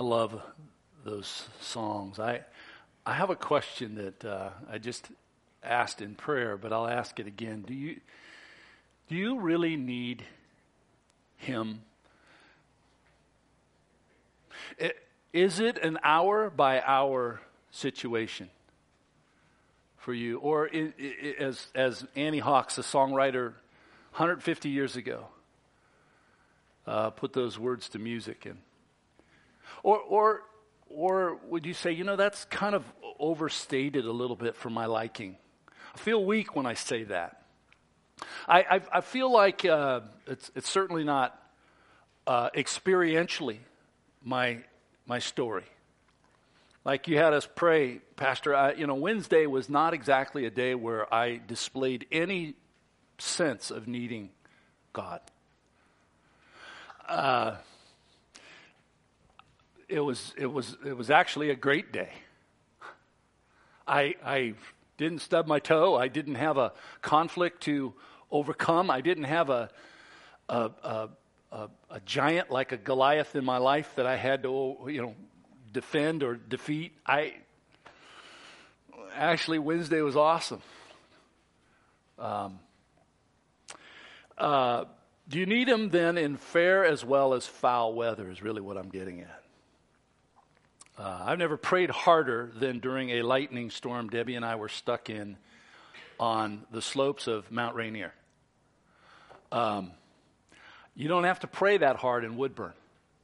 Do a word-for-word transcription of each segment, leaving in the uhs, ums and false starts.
love those songs. I I have a question that uh, I just asked in prayer, but I'll ask it again. Do you do you really need Him? It, is it an hour by hour situation for you, or it, it, as as Annie Hawks, the songwriter, one hundred fifty years ago, uh, put those words to music, and or or. Or would you say, you know, that's kind of overstated a little bit for my liking? I feel weak when I say that. I I, I feel like uh, it's it's certainly not uh, experientially my my story. Like you had us pray, Pastor. I, you know, Wednesday was not exactly a day where I displayed any sense of needing God. Uh, It was it was it was actually a great day. I I didn't stub my toe. I didn't have a conflict to overcome. I didn't have a a a, a, a giant like a Goliath in my life that I had to you know defend or defeat. I actually Wednesday was awesome. Um. Uh, do you need Him then in fair as well as foul weather? Is really what I'm getting at. Uh, I've never prayed harder than during a lightning storm Debbie and I were stuck in on the slopes of Mount Rainier. Um, you don't have to pray that hard in Woodburn,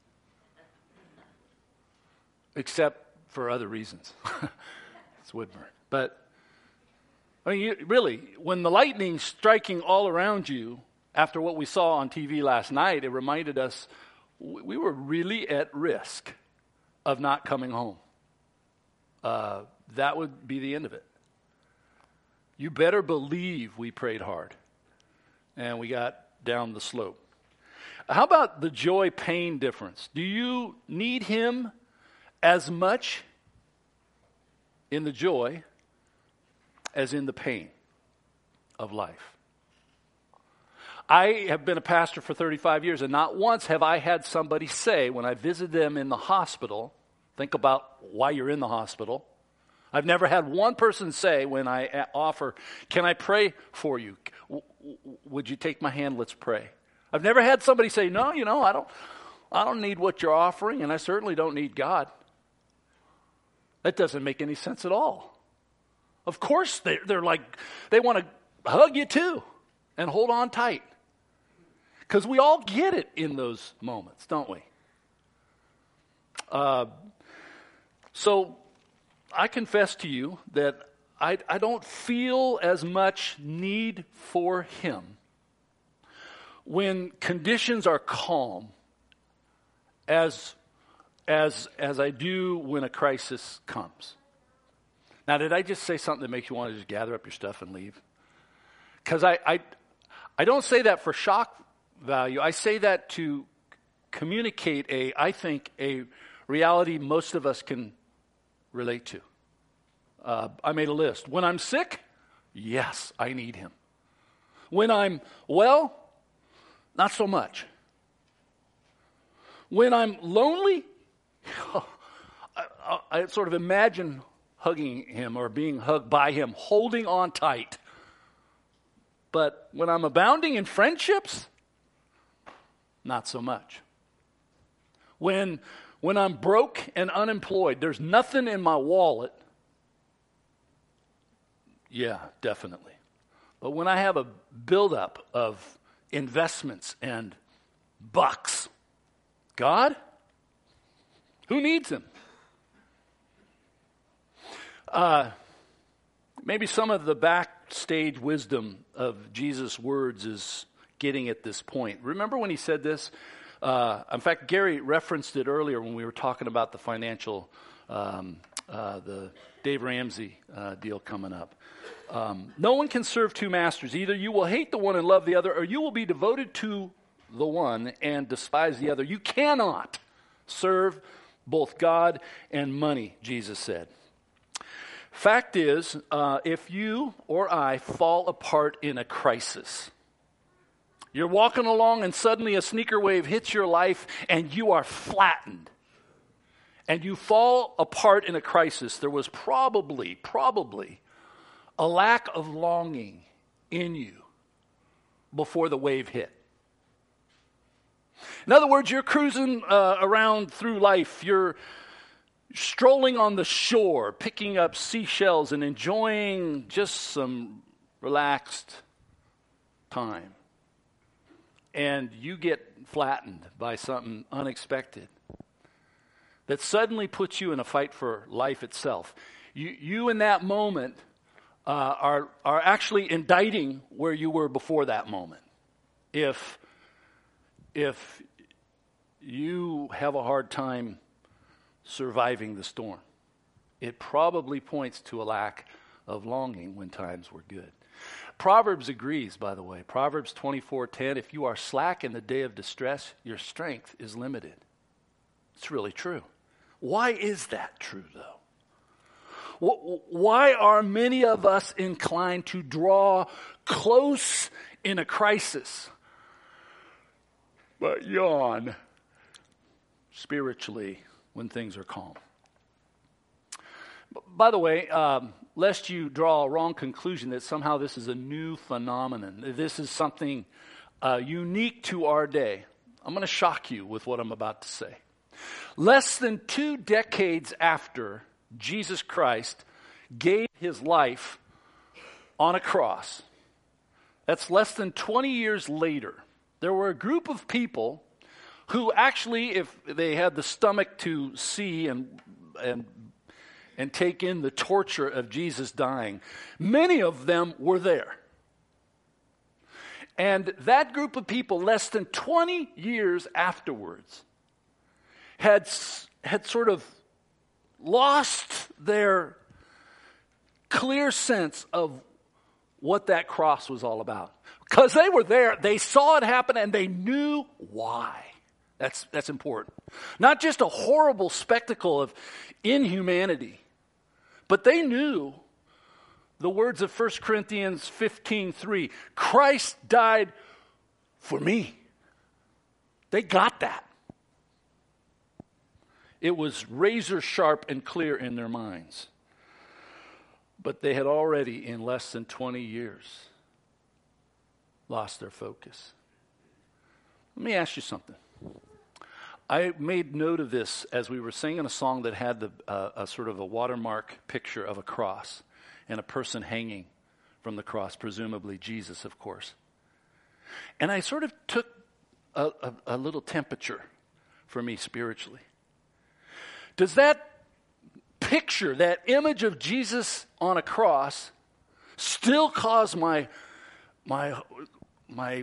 except for other reasons. It's Woodburn. But, I mean, you, really, when the lightning's striking all around you, after what we saw on T V last night, it reminded us we were really at risk of not coming home. Uh, that would be the end of it. You better believe we prayed hard. And we got down the slope. How about the joy-pain difference? Do you need Him as much in the joy as in the pain of life? I have been a pastor for thirty-five years, and not once have I had somebody say, when I visited them in the hospital, think about why you're in the hospital. I've never had one person say when I offer, can I pray for you? W- w- would you take my hand? Let's pray. I've never had somebody say, no, you know, I don't, I don't need what you're offering, and I certainly don't need God. That doesn't make any sense at all. Of course, they're, they're like, they want to hug you too and hold on tight. Because we all get it in those moments, don't we? Uh, so I confess to you that I, I don't feel as much need for Him when conditions are calm as, as, as I do when a crisis comes. Now, did I just say something that makes you want to just gather up your stuff and leave? Because I, I, I don't say that for shock value. I say that to communicate a, I think, a reality most of us can relate to. Uh, I made a list. When I'm sick, yes, I need Him. When I'm well, not so much. When I'm lonely, I, I, I sort of imagine hugging Him or being hugged by Him, holding on tight. But when I'm abounding in friendships, not so much. When, when I'm broke and unemployed, there's nothing in my wallet. Yeah, definitely. But when I have a buildup of investments and bucks, God, who needs Him? Uh, maybe some of the backstage wisdom of Jesus' words is getting at this point. Remember when He said this? Uh, in fact, Gary referenced it earlier when we were talking about the financial, um, uh, the Dave Ramsey uh, deal coming up. Um, no one can serve two masters. Either you will hate the one and love the other, or you will be devoted to the one and despise the other. You cannot serve both God and money, Jesus said. Fact is, uh, if you or I fall apart in a crisis, you're walking along and suddenly a sneaker wave hits your life and you are flattened. and you fall apart in a crisis, there was probably, probably a lack of longing in you before the wave hit. In other words, you're cruising uh, around through life. You're strolling on the shore, picking up seashells and enjoying just some relaxed time. And you get flattened by something unexpected that suddenly puts you in a fight for life itself. You, you in that moment uh, are, are actually indicting where you were before that moment. If, if you have a hard time surviving the storm, it probably points to a lack of longing when times were good. Proverbs agrees, by the way. Proverbs twenty-four ten, if you are slack in the day of distress, your strength is limited. It's really true. Why is that true, though? Why are many of us inclined to draw close in a crisis, but yawn spiritually when things are calm? By the way, um, lest you draw a wrong conclusion that somehow this is a new phenomenon, this is something uh, unique to our day, I'm going to shock you with what I'm about to say. Less than two decades after Jesus Christ gave his life on a cross, that's less than twenty years later, there were a group of people who actually, if they had the stomach to see and and and take in the torture of Jesus dying, many of them were there. And that group of people, less than twenty years afterwards, had, had sort of lost their clear sense of what that cross was all about. Because they were there, they saw it happen, and they knew why. That's, that's important. Not just a horrible spectacle of inhumanity, but they knew the words of First Corinthians fifteen three. Christ died for me. They got that. It was razor sharp and clear in their minds. But they had already, in less than twenty years, lost their focus. Let me ask you something. I made note of this as we were singing a song that had the, uh, a sort of a watermark picture of a cross and a person hanging from the cross, presumably Jesus, of course. And I sort of took a, a, a little temperature for me spiritually. Does that picture, that image of Jesus on a cross, still cause my my my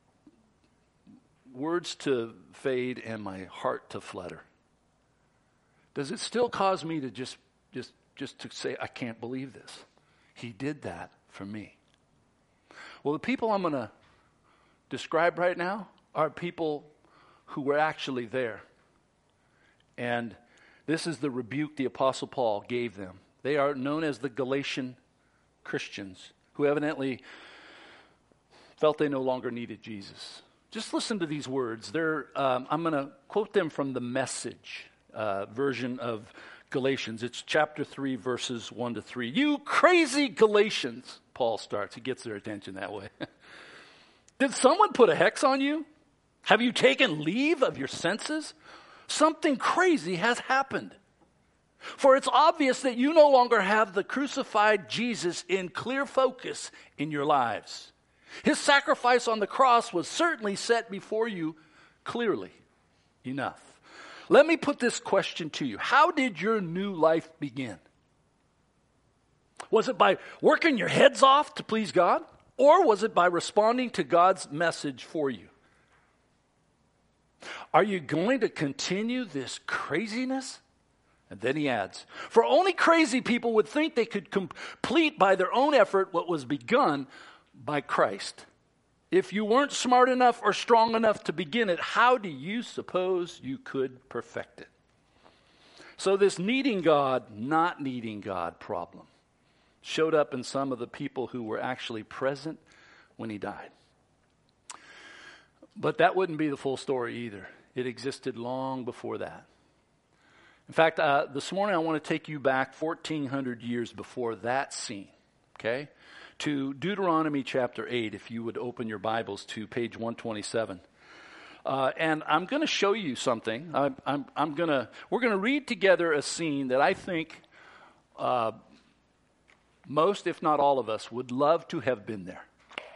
words to fade and my heart to flutter? Does it still cause me to just just just to say, I can't believe this? He did that for me. Well, the people I'm going to describe right now are people who were actually there. And this is the rebuke the Apostle Paul gave them. They are known as the Galatian Christians, who evidently felt they no longer needed Jesus. Just listen to these words. They're, um, I'm going to quote them from the Message uh, version of Galatians. It's chapter three, verses one to three. You crazy Galatians, Paul starts. He gets their attention that way. Did someone put a hex on you? Have you taken leave of your senses? Something crazy has happened. For it's obvious that you no longer have the crucified Jesus in clear focus in your lives. His sacrifice on the cross was certainly set before you clearly enough. Let me put this question to you. How did your new life begin? Was it by working your heads off to please God? Or was it by responding to God's message for you? Are you going to continue this craziness? And then he adds, for only crazy people would think they could complete by their own effort what was begun by Christ. If you weren't smart enough or strong enough to begin it, how do you suppose you could perfect it? So this needing God, not needing God problem showed up in some of the people who were actually present when he died. But that wouldn't be the full story either. It existed long before that. In fact, uh, this morning I want to take you back fourteen hundred years before that scene, okay, to Deuteronomy chapter eight, if you would open your Bibles to page one twenty-seven. Uh, and I'm going to show you something. I, I'm, I'm going to, we're going to read together a scene that I think uh, most, if not all of us, would love to have been there.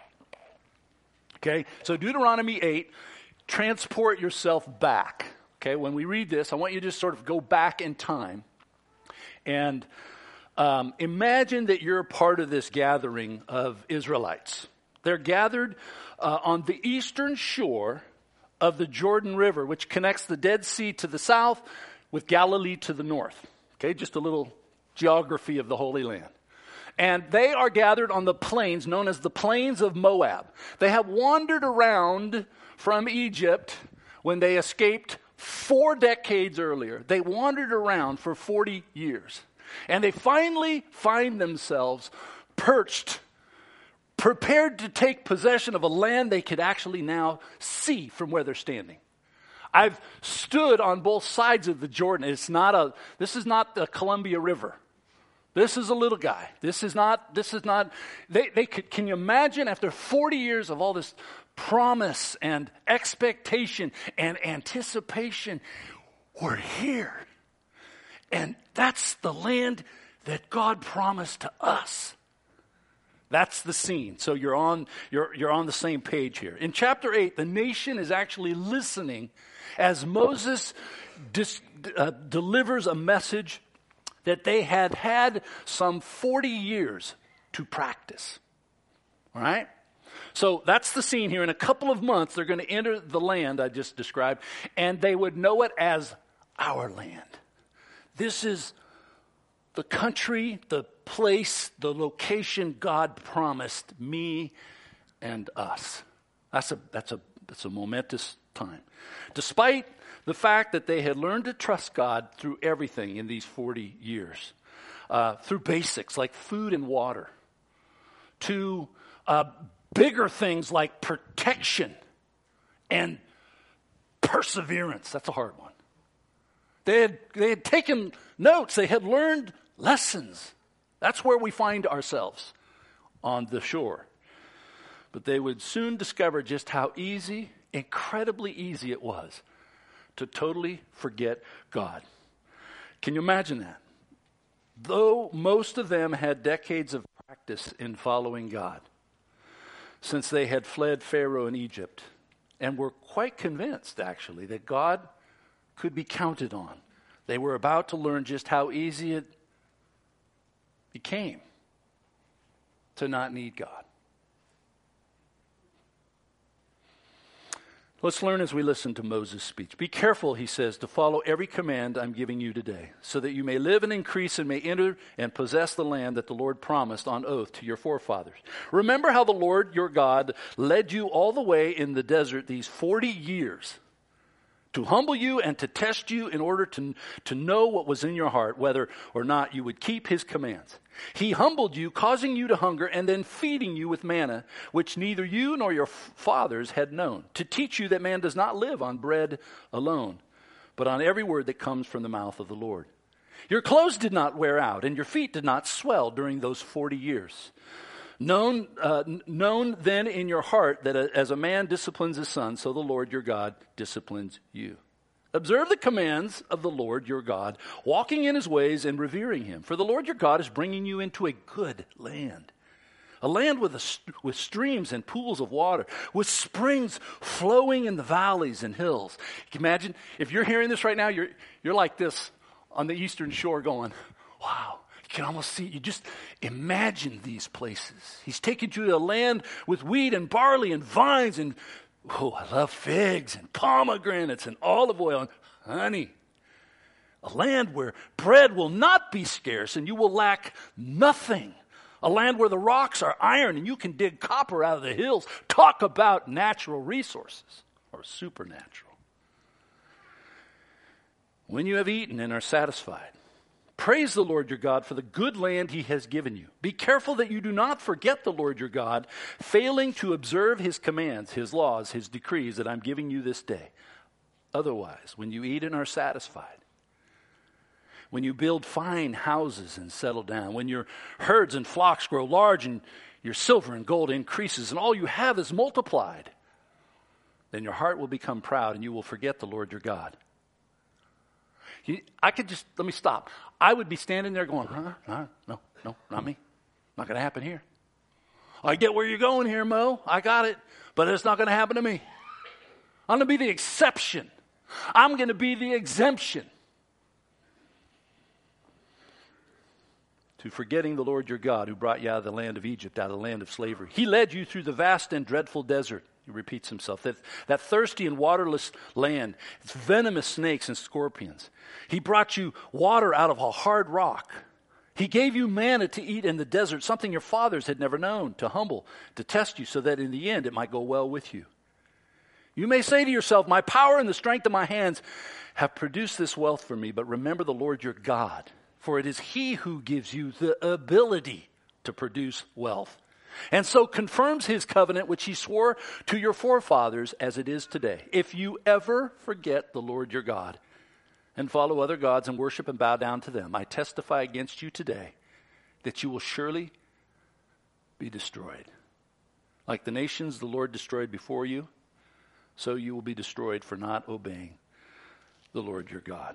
Okay, so Deuteronomy eight, transport yourself back. Okay, when we read this, I want you to just sort of go back in time and um, imagine that you're a part of this gathering of Israelites. They're gathered uh, on the eastern shore of the Jordan River, which connects the Dead Sea to the south with Galilee to the north. Okay, just a little geography of the Holy Land. And they are gathered on the plains known as the plains of Moab. They have wandered around from Egypt when they escaped four decades earlier. They wandered around for forty years. And they finally find themselves perched, prepared to take possession of a land they could actually now see from where they're standing. I've stood on both sides of the Jordan. It's not a, this is not the Columbia River. This is a little guy. This is not, this is not, they, they could, can you imagine after forty years of all this promise and expectation and anticipation, we're here. And that's the land that God promised to us. That's the scene. So you're on, you're, you're on the same page here. In chapter eight, the nation is actually listening as Moses dis, uh, delivers a message that they had had some forty years to practice. All right? So that's the scene here. In a couple of months, they're going to enter the land I just described, and they would know it as our land. This is the country, the place, the location God promised me and us. That's a, that's a, that's a momentous time. Despite the fact that they had learned to trust God through everything in these forty years, uh, through basics like food and water, to uh, bigger things like protection and perseverance. That's a hard one. They had, they had taken notes. They had learned lessons. That's where we find ourselves, on the shore. But they would soon discover just how easy, incredibly easy it was to totally forget God. Can you imagine that? Though most of them had decades of practice in following God, since they had fled Pharaoh in Egypt, and were quite convinced, actually, that God could be counted on. They were about to learn just how easy it became to not need God. Let's learn as we listen to Moses' speech. Be careful, he says, to follow every command I'm giving you today, so that you may live and increase and may enter and possess the land that the Lord promised on oath to your forefathers. Remember how the Lord your God led you all the way in the desert these forty years to humble you and to test you in order to, to know what was in your heart, whether or not you would keep his commands. He humbled you, causing you to hunger, and then feeding you with manna, which neither you nor your fathers had known, to teach you that man does not live on bread alone, but on every word that comes from the mouth of the Lord. Your clothes did not wear out, and your feet did not swell during those forty years. Known, uh, known then in your heart that as a man disciplines his son, so the Lord your God disciplines you. Observe the commands of the Lord your God, walking in his ways and revering him. For the Lord your God is bringing you into a good land, a land with, a, with streams and pools of water, with springs flowing in the valleys and hills. Can you imagine, if you're hearing this right now, you're, you're like this on the eastern shore going, wow. You can almost see, you just imagine these places. He's taken you to a land with wheat and barley and vines and, oh, I love figs and pomegranates and olive oil and honey. A land where bread will not be scarce and you will lack nothing. A land where the rocks are iron and you can dig copper out of the hills. Talk about natural resources or supernatural. When you have eaten and are satisfied, praise the Lord your God for the good land he has given you. Be careful that you do not forget the Lord your God, failing to observe his commands, his laws, his decrees that I'm giving you this day. Otherwise, when you eat and are satisfied, when you build fine houses and settle down, when your herds and flocks grow large and your silver and gold increases and all you have is multiplied, then your heart will become proud and you will forget the Lord your God. You, I could just, let me stop. I would be standing there going, huh? No, no, no, not me. Not going to happen here. I get where you're going here, Mo. I got it. But it's not going to happen to me. I'm going to be the exception. I'm going to be the exemption to forgetting the Lord your God who brought you out of the land of Egypt, out of the land of slavery. He led you through the vast and dreadful desert. He repeats himself. That, that thirsty and waterless land. It's venomous snakes and scorpions. He brought you water out of a hard rock. He gave you manna to eat in the desert, something your fathers had never known, to humble, to test you, so that in the end it might go well with you. You may say to yourself, my power and the strength of my hands have produced this wealth for me, but remember the Lord your God, for it is he who gives you the ability to produce wealth, and so confirms his covenant which he swore to your forefathers as it is today. If you ever forget the Lord your God, and follow other gods and worship and bow down to them, I testify against you today that you will surely be destroyed. Like the nations the Lord destroyed before you, so you will be destroyed for not obeying the Lord your God.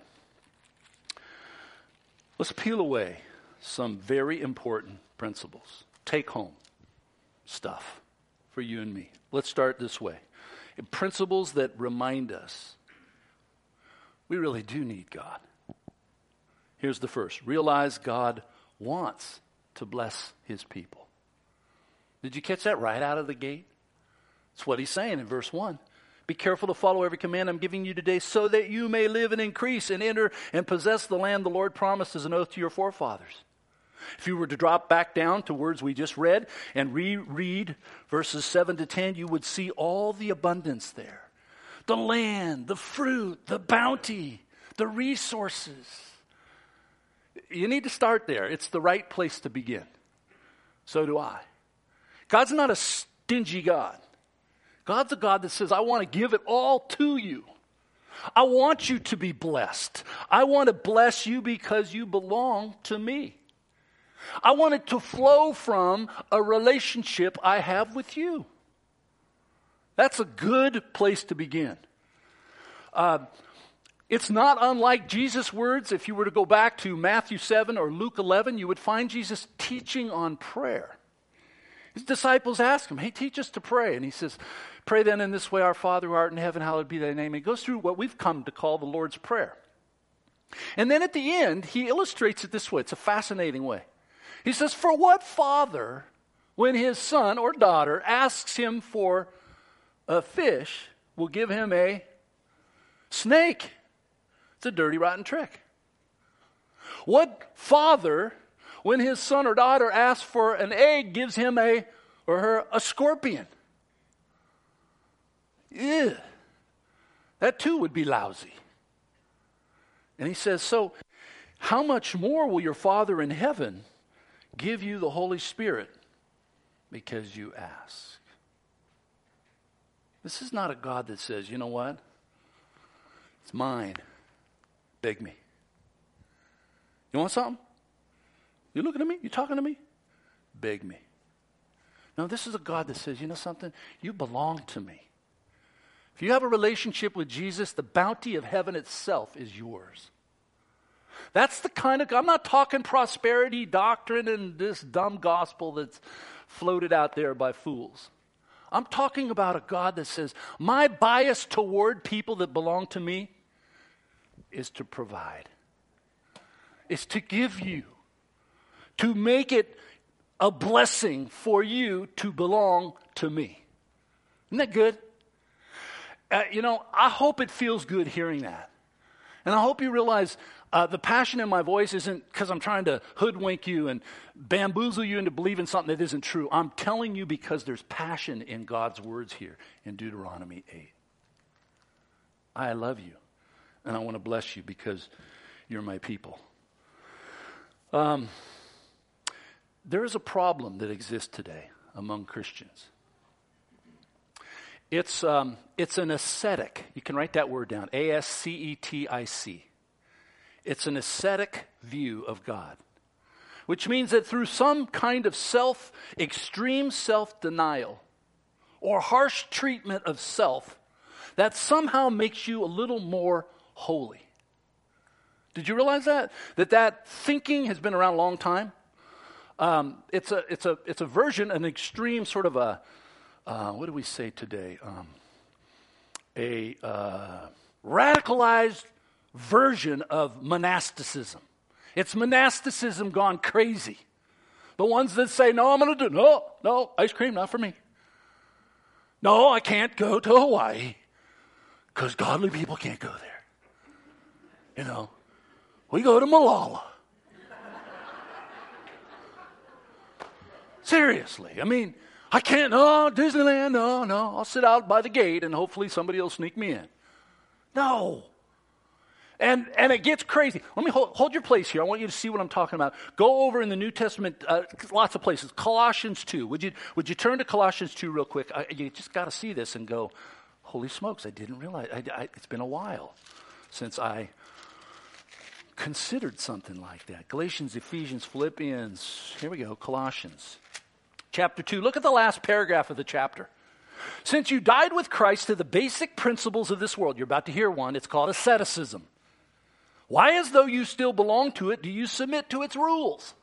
Let's peel away some very important principles. Take home stuff for you and me. Let's start this way. Principles that remind us we really do need God. Here's the first. Realize God wants to bless his people. Did you catch that right out of the gate? That's what he's saying in verse one. Be careful to follow every command I'm giving you today so that you may live and increase and enter and possess the land the Lord promised as an oath to your forefathers. If you were to drop back down to words we just read and reread verses seven to ten, you would see all the abundance there. The land, the fruit, the bounty, the resources. You need to start there. It's the right place to begin. So do I. God's not a stingy God. God's a God that says, I want to give it all to you. I want you to be blessed. I want to bless you because you belong to me. I want it to flow from a relationship I have with you. That's a good place to begin. Uh, it's not unlike Jesus' words. If you were to go back to Matthew seven or Luke eleven, you would find Jesus teaching on prayer. His disciples ask him, hey, teach us to pray. And he says, pray then in this way, our Father who art in heaven, hallowed be thy name. He goes through what we've come to call the Lord's Prayer. And then at the end, he illustrates it this way. It's a fascinating way. He says, for what father, when his son or daughter asks him for a fish, will give him a snake? It's a dirty, rotten trick. What father, when his son or daughter asks for an egg, gives him a or her a scorpion? Ew. That too would be lousy. And he says, so how much more will your Father in heaven give you the Holy Spirit because you ask? This is not a God that says, you know what? It's mine. Beg me. You want something? You looking at me? You talking to me? Beg me. No, this is a God that says, you know something? You belong to me. If you have a relationship with Jesus, the bounty of heaven itself is yours. That's the kind of, I'm not talking prosperity doctrine and this dumb gospel that's floated out there by fools. I'm talking about a God that says, my bias toward people that belong to me is to provide. Is to give you. To make it a blessing for you to belong to me. Isn't that good? Uh, you know, I hope it feels good hearing that. And I hope you realize uh, the passion in my voice isn't because I'm trying to hoodwink you and bamboozle you into believing something that isn't true. I'm telling you because there's passion in God's words here in Deuteronomy eight. I love you, and I want to bless you because you're my people. Um, there is a problem that exists today among Christians. It's um, it's an ascetic. You can write that word down. A S C E T I C. It's an ascetic view of God, which means that through some kind of self, extreme self-denial or harsh treatment of self, that somehow makes you a little more holy. Did you realize that? That that thinking has been around a long time. Um, it's a it's a it's a version, an extreme sort of a uh, what do we say today? Um, a uh, radicalized version of monasticism. It's monasticism gone crazy. The ones that say, no, I'm going to do, no, no, ice cream, not for me. No, I can't go to Hawaii because godly people can't go there. You know, we go to Malala. Seriously, I mean, I can't, no, Disneyland, no, no, I'll sit out by the gate and hopefully somebody will sneak me in. No. And and it gets crazy. Let me hold, hold your place here. I want you to see what I'm talking about. Go over in the New Testament, uh, lots of places. Colossians two. Would you would you turn to Colossians two real quick? I, you just got to see this and go, holy smokes, I didn't realize. I, I, it's been a while since I considered something like that. Galatians, Ephesians, Philippians. Here we go, Colossians. Chapter two. Look at the last paragraph of the chapter. Since you died with Christ to the basic principles of this world, you're about to hear one. It's called asceticism. Why, as though you still belong to it, do you submit to its rules?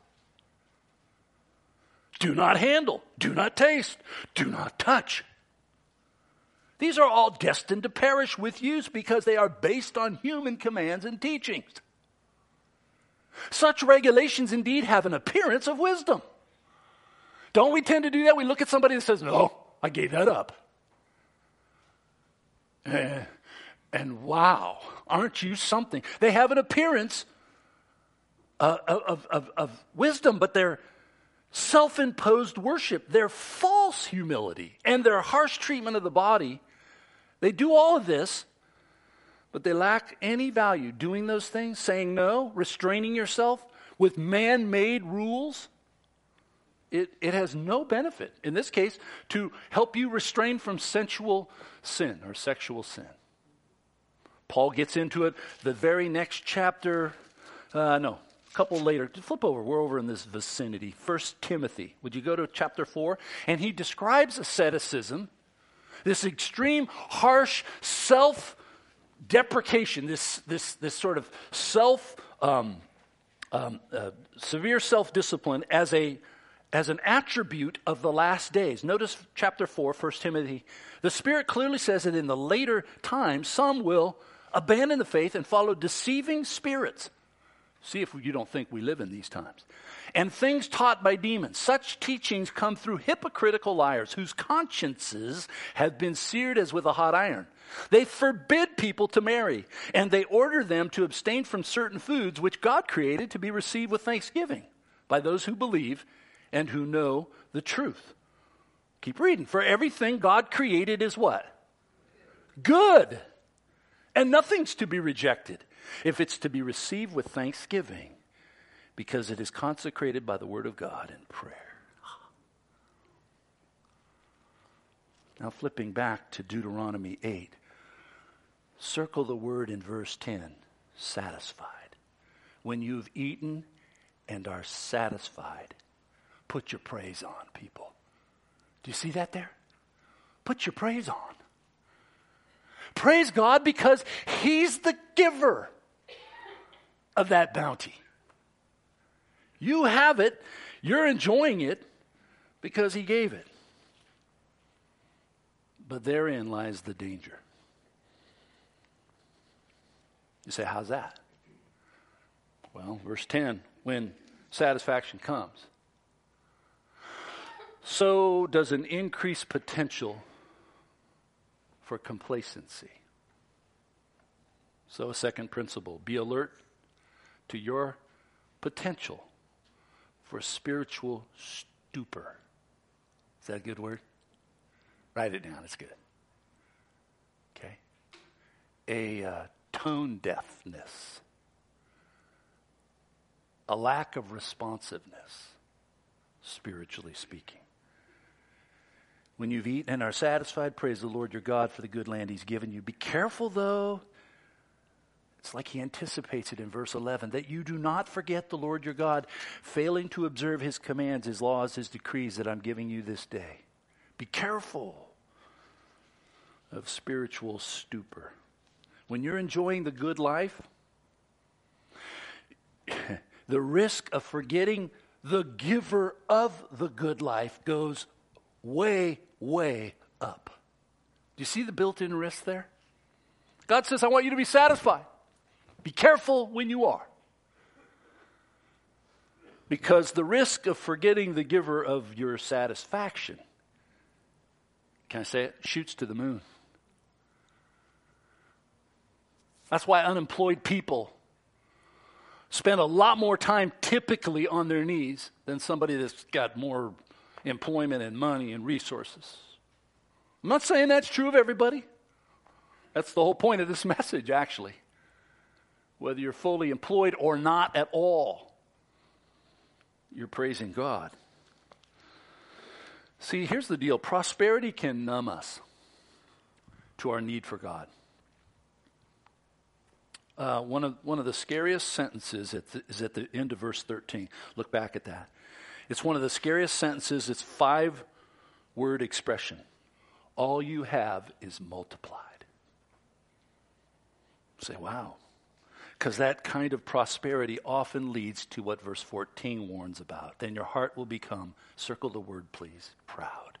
Do not handle, do not taste, do not touch. These are all destined to perish with use because they are based on human commands and teachings. Such regulations indeed have an appearance of wisdom. Don't we tend to do that? We look at somebody that says, no, I gave that up. Eh. And wow, aren't you something? They have an appearance uh, of, of, of wisdom, but they're self-imposed worship, their false humility, and their harsh treatment of the body. They do all of this, but they lack any value doing those things, saying no, restraining yourself with man-made rules. It, it has no benefit, in this case, to help you restrain from sensual sin or sexual sin. Paul gets into it the very next chapter. Uh, no, a couple later. Flip over. We're over in this vicinity. First Timothy. Would you go to chapter four? And he describes asceticism, this extreme, harsh self-deprecation, this this this sort of self, um, um, uh, severe self-discipline as a as an attribute of the last days. Notice chapter four, First Timothy. The Spirit clearly says that in the later times, some will abandon the faith and follow deceiving spirits. See if you don't think we live in these times. And things taught by demons. Such teachings come through hypocritical liars whose consciences have been seared as with a hot iron. They forbid people to marry, and they order them to abstain from certain foods which God created to be received with thanksgiving by those who believe and who know the truth. Keep reading. For everything God created is what? Good. And nothing's to be rejected if it's to be received with thanksgiving because it is consecrated by the word of God and prayer. Now flipping back to Deuteronomy eight, circle the word in verse ten, satisfied. When you've eaten and are satisfied, put your praise on, people. Do you see that there? Put your praise on. Praise God because He's the giver of that bounty. You have it, you're enjoying it because He gave it. But therein lies the danger. You say, how's that? Well, verse ten, when satisfaction comes, so does an increased potential for complacency. So a second principle, be alert to your potential for spiritual stupor. Is that a good word? Write it down, it's good. Okay. A uh, tone deafness. A lack of responsiveness, spiritually speaking. When you've eaten and are satisfied, praise the Lord your God for the good land He's given you. Be careful, though, It's like he anticipates it in verse eleven, that you do not forget the Lord your God, failing to observe his commands, his laws, his decrees that I'm giving you this day. Be careful of spiritual stupor. When you're enjoying the good life, the risk of forgetting the giver of the good life goes way, way up. Do you see the built-in risk there? God says, I want you to be satisfied. Be careful when you are. Because the risk of forgetting the giver of your satisfaction, can I say it, shoots to the moon. That's why unemployed people spend a lot more time typically on their knees than somebody that's got more employment and money and resources. I'm not saying that's true of everybody. That's the whole point of this message, actually. Whether you're fully employed or not at all, you're praising God. See, here's the deal. Prosperity can numb us to our need for God. Uh, one of one of the scariest sentences at the, is at the end of verse thirteen. Look back at that. It's one of the scariest sentences. It's five-word expression. All you have is multiplied. Say, wow. Because that kind of prosperity often leads to what verse fourteen warns about. Then your heart will become, circle the word please, proud.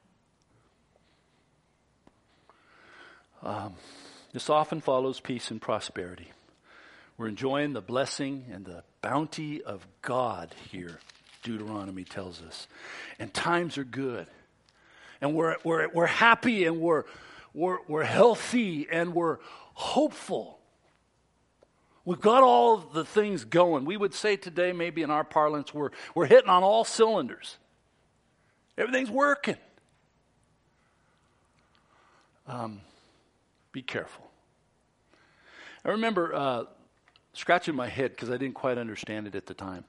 Um, this often follows peace and prosperity. We're enjoying the blessing and the bounty of God here, Deuteronomy tells us. And times are good. And we're we're we're happy and we're we're we're healthy and we're hopeful. We've got all the things going. We would say today, maybe in our parlance, we're we're hitting on all cylinders. Everything's working. Um, be careful. I remember uh, scratching my head because I didn't quite understand it at the time.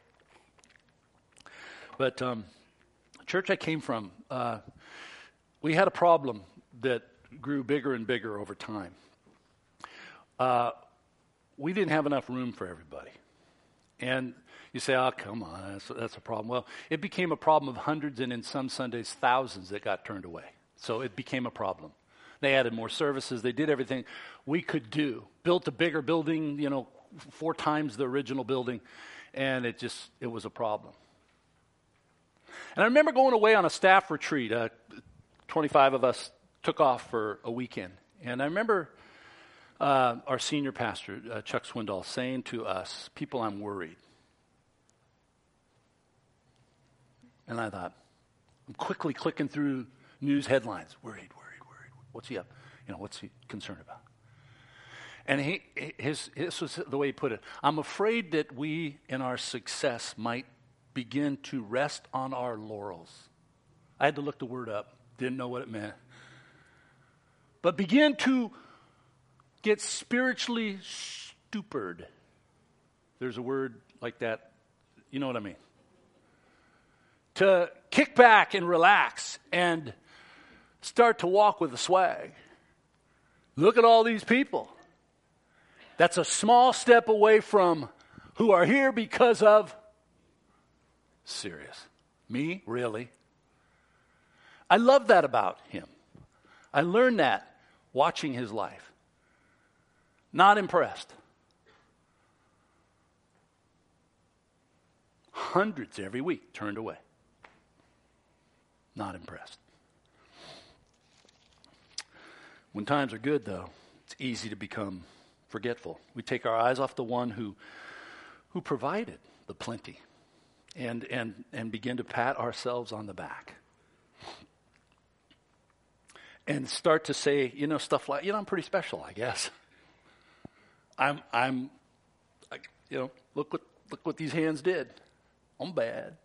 But um, the church I came from, uh, we had a problem that grew bigger and bigger over time. Uh, we didn't have enough room for everybody. And you say, oh, come on, that's, that's a problem. Well, it became a problem of hundreds and in some Sundays, thousands that got turned away. So it became a problem. They added more services. They did everything we could do. Built a bigger building, you know, four times the original building. And it just, it was a problem. And I remember going away on a staff retreat. Uh, twenty-five of us took off for a weekend. And I remember uh, our senior pastor, uh, Chuck Swindoll, saying to us, people, I'm worried. And I thought, I'm quickly clicking through news headlines. Worried, worried, worried. What's he up? You know, what's he concerned about? And he, his, this was the way he put it. I'm afraid that we, in our success, might begin to rest on our laurels. I had to look the word up. Didn't know what it meant. But begin to get spiritually stupered. There's a word like that. You know what I mean? To kick back and relax and start to walk with a swag. Look at all these people. That's a small step away from who are here because of serious. Me? Really? I love that about him. I learned that watching his life. Not impressed. Hundreds every week turned away. Not impressed. When times are good, though, it's easy to become forgetful. We take our eyes off the one who who provided the plenty and and and begin to pat ourselves on the back. And start to say, you know, stuff like, you know, I'm pretty special, I guess. I'm I'm I, you know, look what look what these hands did. I'm bad.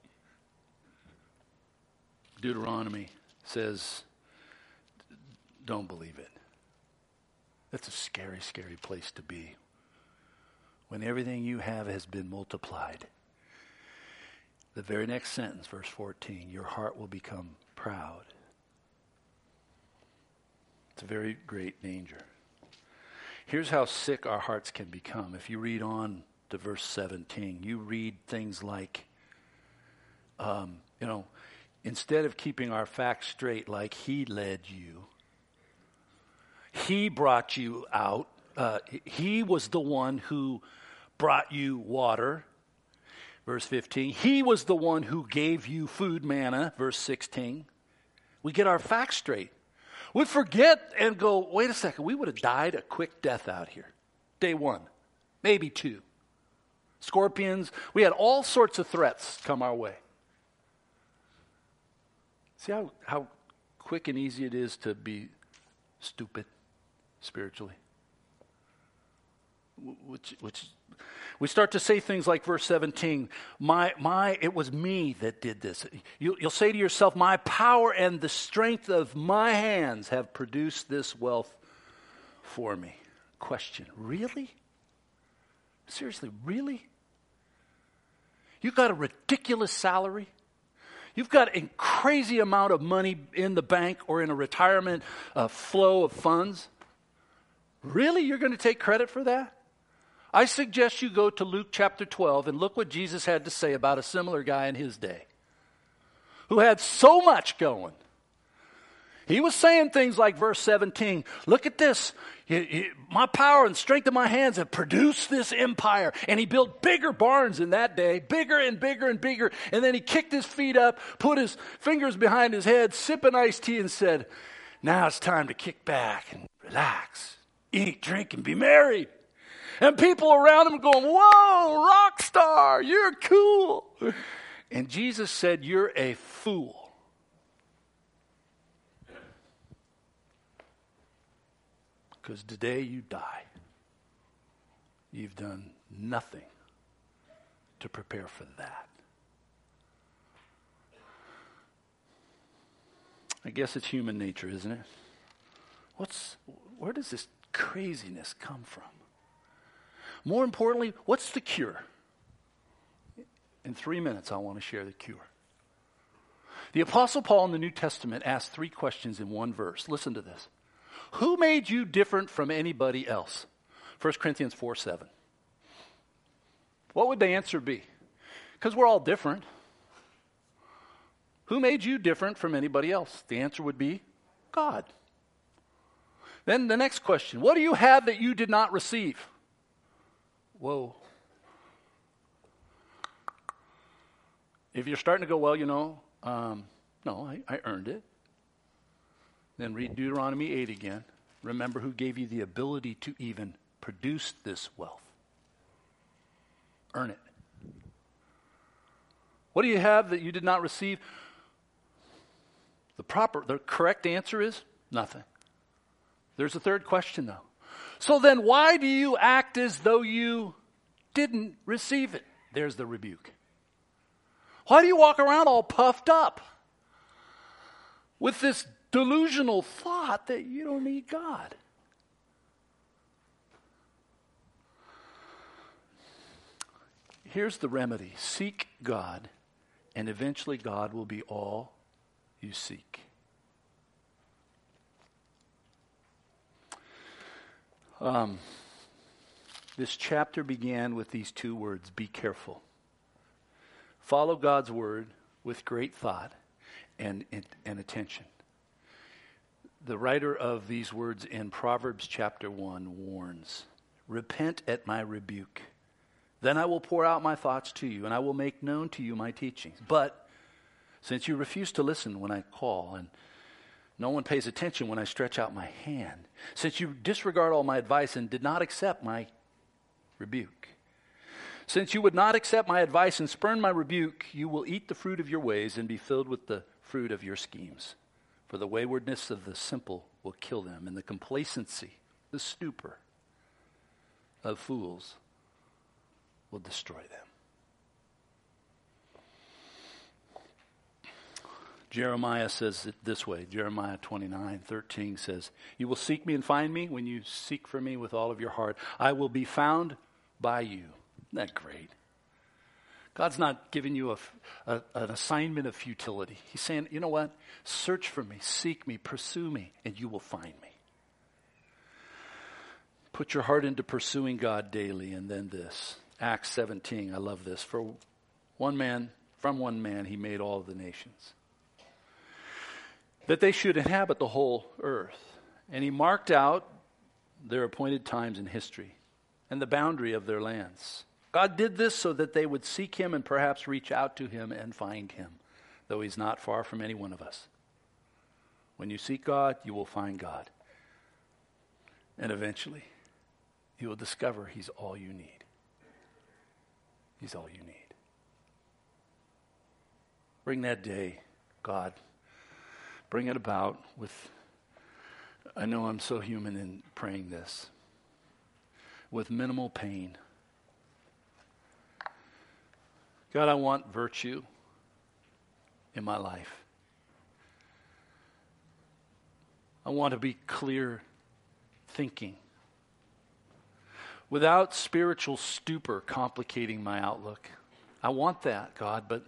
Deuteronomy says, don't believe it. That's a scary, scary place to be. When everything you have has been multiplied. The very next sentence, verse fourteen, your heart will become proud. It's a very great danger. Here's how sick our hearts can become. If you read on to verse seventeen, you read things like, um, you know, instead of keeping our facts straight like he led you, he brought you out. Uh, he was the one who brought you water. Verse fifteen, he was the one who gave you food, manna. Verse sixteen, we get our facts straight. We forget and go, wait a second, we would have died a quick death out here. Day one, maybe two. Scorpions, we had all sorts of threats come our way. See how, how quick and easy it is to be stupid spiritually? Which, which we start to say things like verse seventeen, my, my, it was me that did this. You, you'll say to yourself, my power and the strength of my hands have produced this wealth for me. Question, really? Seriously, really? You got a ridiculous salary? You've got a crazy amount of money in the bank or in a retirement uh, flow of funds? Really? You're going to take credit for that? I suggest you go to Luke chapter twelve and look what Jesus had to say about a similar guy in his day who had so much going. He was saying things like verse seventeen, look at this. You, you, my power and strength of my hands have produced this empire. And he built bigger barns in that day, bigger and bigger and bigger. And then he kicked his feet up, put his fingers behind his head, sipping iced tea and said, now it's time to kick back and relax, eat, drink, and be merry. And people around him going, whoa, rock star, you're cool. And Jesus said, you're a fool. Because today you die. You've done nothing to prepare for that. I guess it's human nature, isn't it? What's, where does this craziness come from? More importantly, what's the cure? In three minutes, I want to share the cure. The Apostle Paul in the New Testament asked three questions in one verse. Listen to this. Who made you different from anybody else? First Corinthians four seven. What would the answer be? Because we're all different. Who made you different from anybody else? The answer would be God. Then the next question. What do you have that you did not receive? Whoa. If you're starting to go, well, you know, um, no, I, I earned it. Then read Deuteronomy eight again. Remember who gave you the ability to even produce this wealth. Earn it. What do you have that you did not receive? The proper, the correct answer is nothing. There's a third question though. So then why do you act as though you didn't receive it? There's the rebuke. Why do you walk around all puffed up with this delusional thought that you don't need God? Here's the remedy. Seek God, and eventually God will be all you seek. Um, this chapter began with these two words, be careful. Follow God's word with great thought and, and, and attention. The writer of these words in Proverbs chapter one warns, repent at my rebuke. Then I will pour out my thoughts to you, and I will make known to you my teachings. But since you refuse to listen when I call, and no one pays attention when I stretch out my hand, since you disregard all my advice and did not accept my rebuke, since you would not accept my advice and spurn my rebuke, you will eat the fruit of your ways and be filled with the fruit of your schemes. For the waywardness of the simple will kill them, and the complacency, the stupor of fools will destroy them. Jeremiah says it this way. Jeremiah twenty-nine thirteen says, you will seek me and find me when you seek for me with all of your heart. I will be found by you. Isn't that great? God's not giving you a, a, an assignment of futility. He's saying, you know what? Search for me, seek me, pursue me, and you will find me. Put your heart into pursuing God daily. And then this, Acts seventeen, I love this. For one man, from one man, he made all the nations, that they should inhabit the whole earth. And he marked out their appointed times in history and the boundary of their lands. God did this so that they would seek him and perhaps reach out to him and find him, though he's not far from any one of us. When you seek God, you will find God. And eventually, you will discover he's all you need. He's all you need. Bring that day, God. Bring it about with, I know I'm so human in praying this, with minimal pain. God, I want virtue in my life. I want to be clear thinking, without spiritual stupor complicating my outlook. I want that, God, but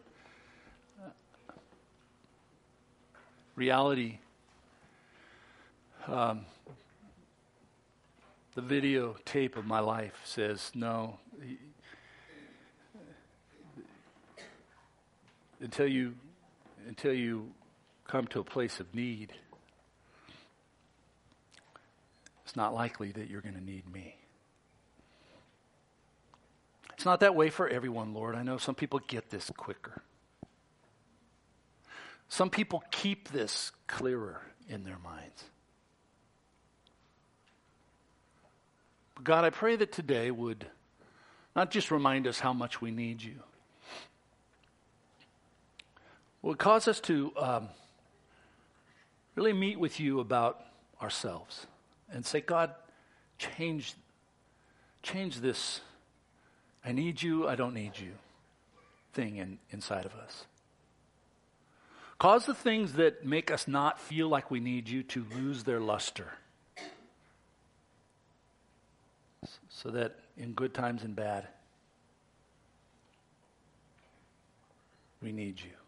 reality, um, the videotape of my life says, no, until you, until you come to a place of need, it's not likely that you're going to need me. It's not that way for everyone, Lord. I know some people get this quicker. Some people keep this clearer in their minds. But God, I pray that today would not just remind us how much we need you, would cause us to um, really meet with you about ourselves and say, God, change, change this I need you, I don't need you thing in, inside of us. Cause the things that make us not feel like we need you to lose their luster, so that in good times and bad, we need you.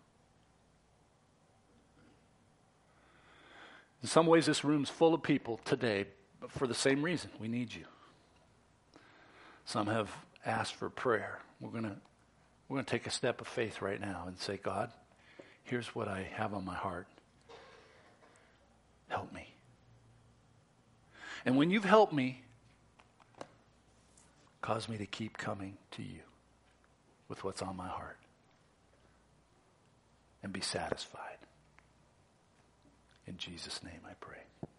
In some ways, this room's full of people today, but for the same reason, we need you. Some have asked for prayer. We're gonna we're gonna take a step of faith right now and say, God, here's what I have on my heart. Help me. And when you've helped me, cause me to keep coming to you with what's on my heart and be satisfied. In Jesus' name I pray.